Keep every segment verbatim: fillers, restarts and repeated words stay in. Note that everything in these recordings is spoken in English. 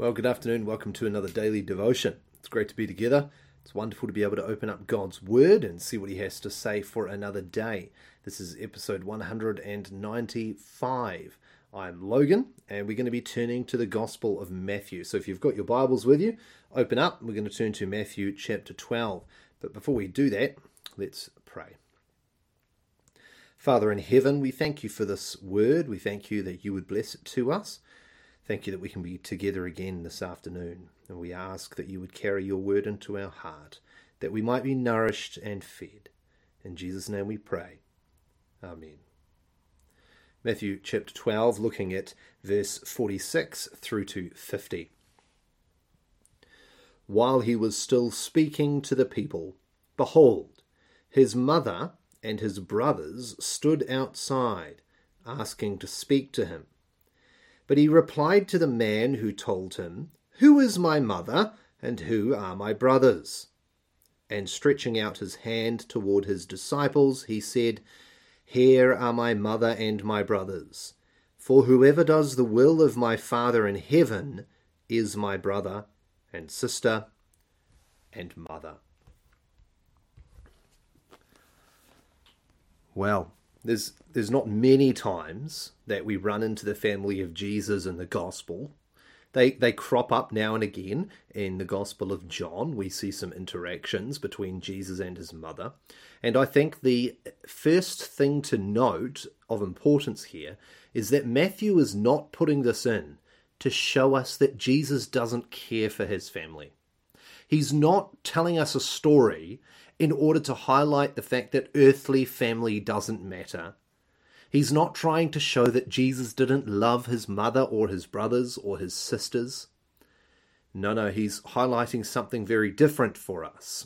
Well, good afternoon. Welcome to another daily devotion. It's great to be together. It's wonderful to be able to open up God's Word and see what He has to say for another day. This is episode one hundred ninety-five. I'm Logan, and we're going to be turning to the Gospel of Matthew. So if you've got your Bibles with you, open up. We're going to turn to Matthew chapter twelve. But before we do that, let's pray. Father in heaven, we thank you for this word. We thank you that you would bless it to us. Thank you that we can be together again this afternoon. And we ask that you would carry your word into our heart, that we might be nourished and fed. In Jesus' name we pray. Amen. Matthew chapter twelve, looking at verse forty-six through to fifty. While he was still speaking to the people, behold, his mother and his brothers stood outside, asking to speak to him. But he replied to the man who told him, "Who is my mother, and who are my brothers?" And stretching out his hand toward his disciples, he said, "Here are my mother and my brothers. For whoever does the will of my Father in heaven is my brother and sister and mother." Well, there's there's not many times that we run into the family of Jesus in the Gospel. They they crop up now and again in the Gospel of John. We see some interactions between Jesus and his mother. And I think the first thing to note of importance here is that Matthew is not putting this in to show us that Jesus doesn't care for his family. He's not telling us a story in order to highlight the fact that earthly family doesn't matter. He's not trying to show that Jesus didn't love his mother or his brothers or his sisters. No, no, he's highlighting something very different for us.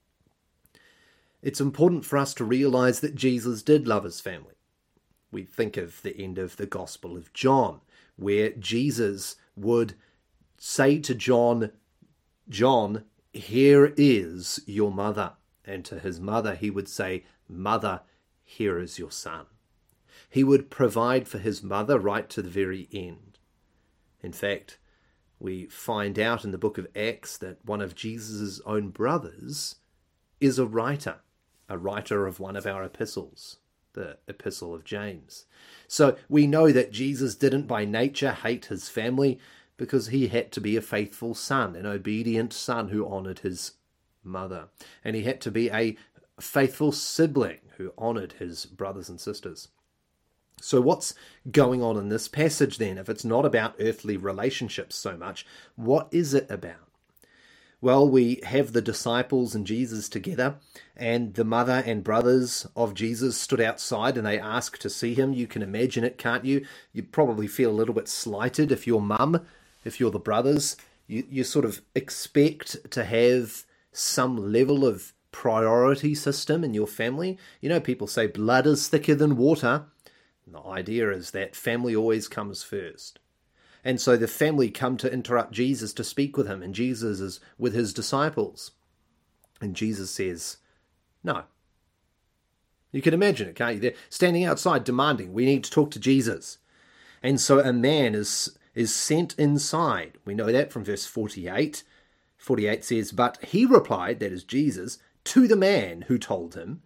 It's important for us to realize that Jesus did love his family. We think of the end of the Gospel of John, where Jesus would say to John, "John, here is your mother." And to his mother, he would say, "Mother, here is your son." He would provide for his mother right to the very end. In fact, we find out in the book of Acts that one of Jesus' own brothers is a writer, a writer of one of our epistles, the Epistle of James. So we know that Jesus didn't by nature hate his family because he had to be a faithful son, an obedient son who honored his mother. And he had to be a faithful sibling who honored his brothers and sisters. So what's going on in this passage then? If it's not about earthly relationships so much, what is it about? Well, we have the disciples and Jesus together, and the mother and brothers of Jesus stood outside and they asked to see him. You can imagine it, can't you? You probably feel a little bit slighted if you're mum, if you're the brothers. You, you sort of expect to have some level of priority system in your family. You know, people say blood is thicker than water. And the idea is that family always comes first. And so the family come to interrupt Jesus to speak with him, and Jesus is with his disciples. And Jesus says, no. You can imagine it, can't you? They're standing outside demanding, we need to talk to Jesus. And so a man is, is sent inside. We know that from verse forty-eight. forty-eight says, but he replied, that is Jesus, to the man who told him.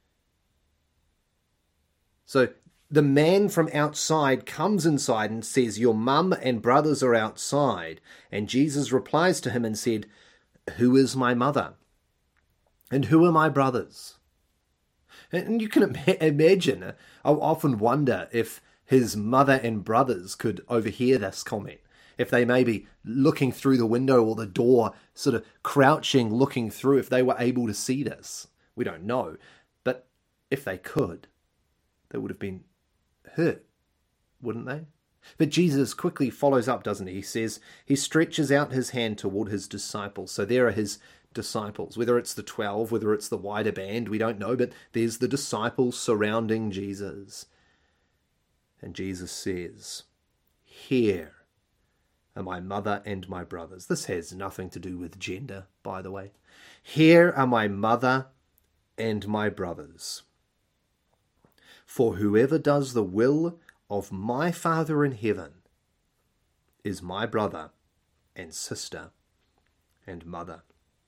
So the man from outside comes inside and says, your mum and brothers are outside. And Jesus replies to him and said, who is my mother? And who are my brothers? And you can im- imagine, I often wonder if his mother and brothers could overhear this comment. If they may be looking through the window or the door, sort of crouching, looking through, if they were able to see this. We don't know. But if they could, they would have been hurt, wouldn't they? But Jesus quickly follows up, doesn't he? He says, he stretches out his hand toward his disciples. So there are his disciples. Whether it's the twelve, whether it's the wider band, we don't know. But there's the disciples surrounding Jesus. And Jesus says, here are my mother and my brothers. This has nothing to do with gender, by the way. Here are my mother and my brothers. For whoever does the will of my Father in heaven is my brother and sister and mother.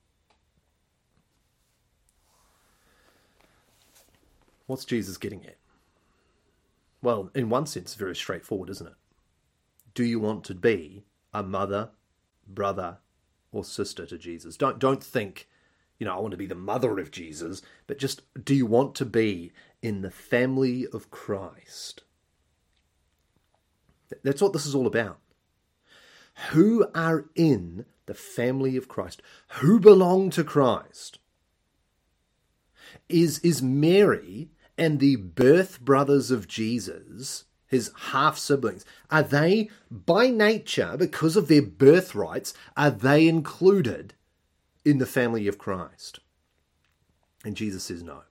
What's Jesus getting at? Well, in one sense, very straightforward, isn't it? Do you want to be a mother, brother, or sister to Jesus? Don't don't think, you know, I want to be the mother of Jesus, but just, do you want to be in the family of Christ? That's what this is all about. Who are in the family of Christ? Who belong to Christ? Is, is Mary and the birth brothers of Jesus, his half-siblings, are they, by nature, because of their birthrights, are they included in the family of Christ? And Jesus says no.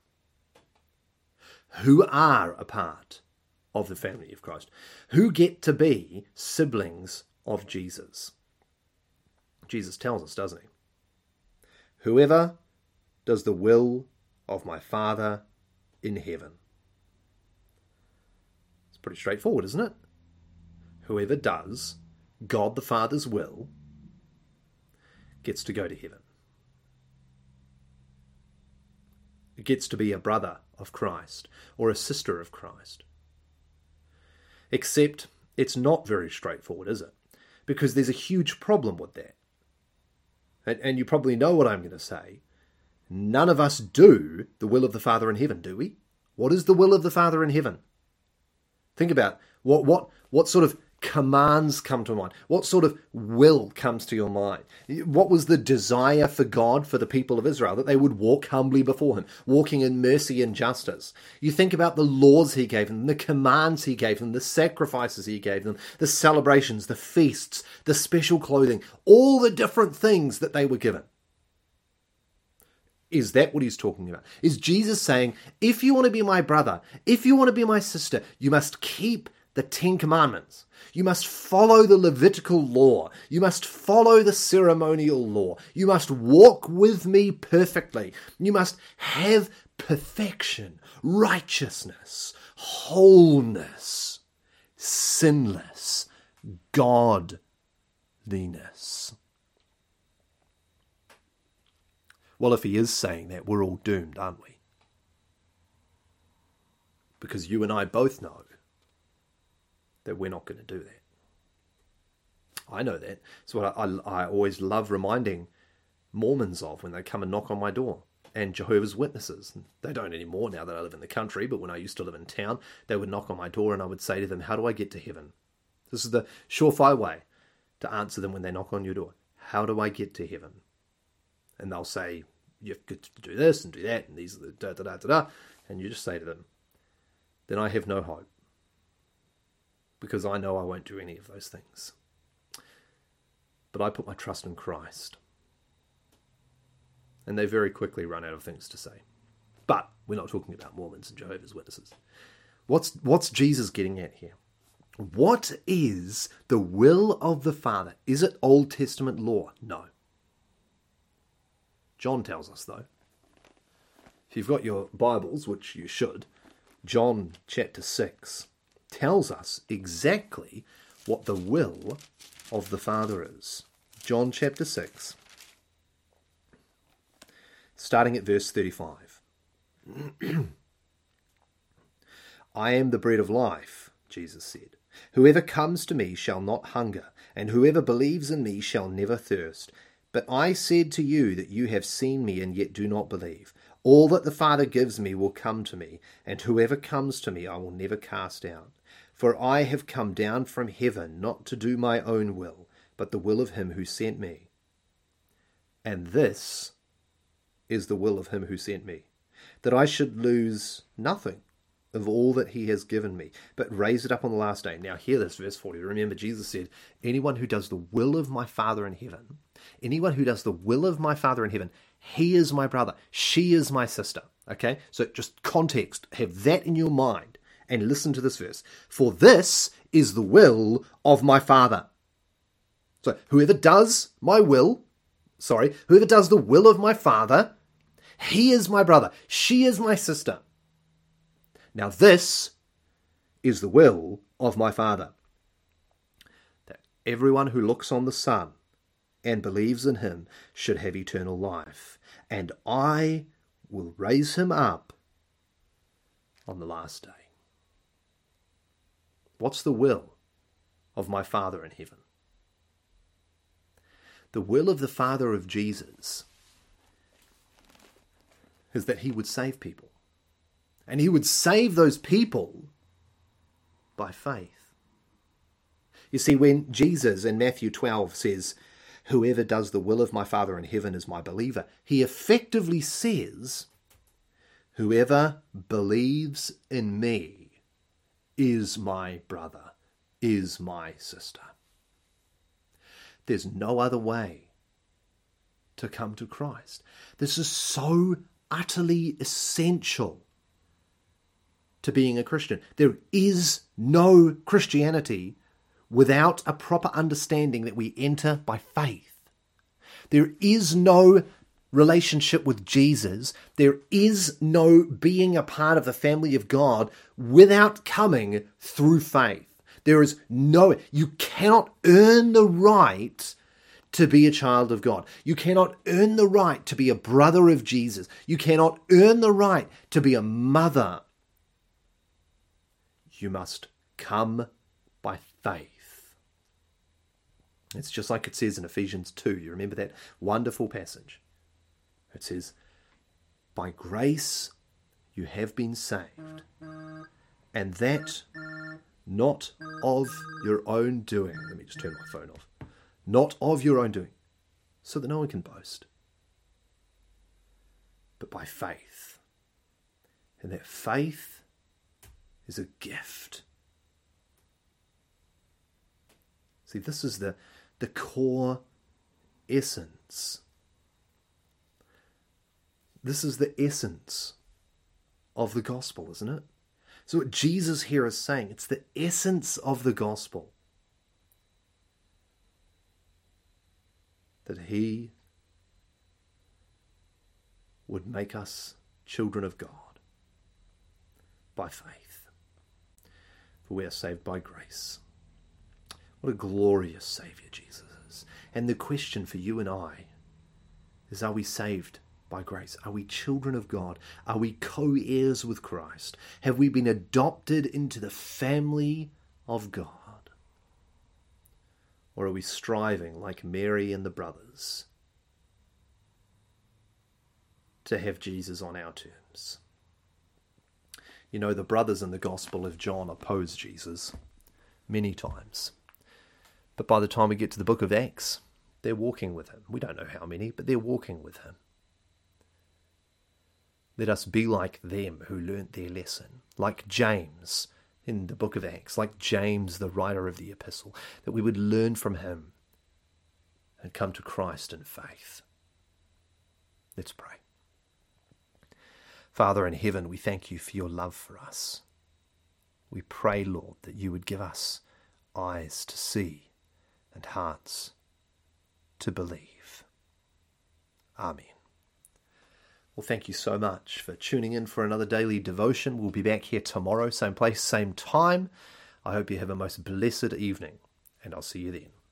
Who are a part of the family of Christ? Who get to be siblings of Jesus? Jesus tells us, doesn't he? Whoever does the will of my Father in heaven. It's pretty straightforward, isn't it? Whoever does God the Father's will gets to go to heaven. It gets to be a brother of Christ or a sister of Christ. Except it's not very straightforward, is it? Because there's a huge problem with that. And, and you probably know what I'm going to say. None of us do the will of the Father in heaven, do we? What is the will of the Father in heaven? Think about what what what sort of commands come to mind. What sort of will comes to your mind? What was the desire for God for the people of Israel? That they would walk humbly before him, walking in mercy and justice. You think about the laws he gave them, the commands he gave them, the sacrifices he gave them, the celebrations, the feasts, the special clothing, all the different things that they were given. Is that what he's talking about? Is Jesus saying, if you want to be my brother, if you want to be my sister, you must keep the Ten Commandments. You must follow the Levitical law. You must follow the ceremonial law. You must walk with me perfectly. You must have perfection, righteousness, wholeness, sinless, godliness. Well, if he is saying that, we're all doomed, aren't we? Because you and I both know that we're not going to do that. I know that. It's what I, I, I always love reminding Mormons of when they come and knock on my door, and Jehovah's Witnesses. They don't anymore now that I live in the country, but when I used to live in town, they would knock on my door and I would say to them, how do I get to heaven? This is the surefire way to answer them when they knock on your door. How do I get to heaven? And they'll say, you've got to do this and do that, and these are the da da da da da. And you just say to them, then I have no hope. Because I know I won't do any of those things. But I put my trust in Christ. And they very quickly run out of things to say. But we're not talking about Mormons and Jehovah's Witnesses. What's, what's Jesus getting at here? What is the will of the Father? Is it Old Testament law? No. John tells us, though. If you've got your Bibles, which you should, John chapter six tells us exactly what the will of the Father is. John chapter six, starting at verse thirty-five. I am the bread of life, Jesus said. Whoever comes to me shall not hunger, and whoever believes in me shall never thirst. But I said to you that you have seen me and yet do not believe. All that the Father gives me will come to me, and whoever comes to me I will never cast out. For I have come down from heaven not to do my own will, but the will of him who sent me. And this is the will of him who sent me, that I should lose nothing of all that he has given me, but raise it up on the last day. Now hear this, verse forty. Remember, Jesus said, anyone who does the will of my Father in heaven, anyone who does the will of my Father in heaven, he is my brother, she is my sister. Okay, so just context, have that in your mind, and listen to this verse. For this is the will of my Father. So whoever does my will, sorry, whoever does the will of my Father, he is my brother, she is my sister. Now this is the will of my Father, that everyone who looks on the Son and believes in him should have eternal life, and I will raise him up on the last day. What's the will of my Father in heaven? The will of the Father of Jesus is that he would save people. And he would save those people by faith. You see, when Jesus in Matthew twelve says, whoever does the will of my Father in heaven is my believer, he effectively says, whoever believes in me is my brother, is my sister. There's no other way to come to Christ. This is so utterly essential to being a Christian. There is no Christianity without a proper understanding that we enter by faith. There is no relationship with Jesus. There is no being a part of the family of God without coming through faith. There is no, you cannot earn the right to be a child of God. You cannot earn the right to be a brother of Jesus. You cannot earn the right to be a mother. You must come by faith. It's just like it says in Ephesians two. You remember that wonderful passage? It says, by grace you have been saved, and that not of your own doing. Let me just turn my phone off. Not of your own doing, so that no one can boast, but by faith. And that faith is a gift. See, this is the, the core essence. This is the essence of the gospel, isn't it? So what Jesus here is saying, it's the essence of the gospel. That he would make us children of God by faith. For we are saved by grace. What a glorious Saviour Jesus is. And the question for you and I is, are we saved by grace? Are we children of God? Are we co-heirs with Christ? Have we been adopted into the family of God? Or are we striving, like Mary and the brothers, to have Jesus on our terms? You know, the brothers in the Gospel of John oppose Jesus many times. But by the time we get to the book of Acts, they're walking with him. We don't know how many, but they're walking with him. Let us be like them who learnt their lesson, like James in the book of Acts, like James, the writer of the epistle, that we would learn from him and come to Christ in faith. Let's pray. Father in heaven, we thank you for your love for us. We pray, Lord, that you would give us eyes to see and hearts to believe. Amen. Well, thank you so much for tuning in for another daily devotion. We'll be back here tomorrow, same place, same time. I hope you have a most blessed evening, and I'll see you then.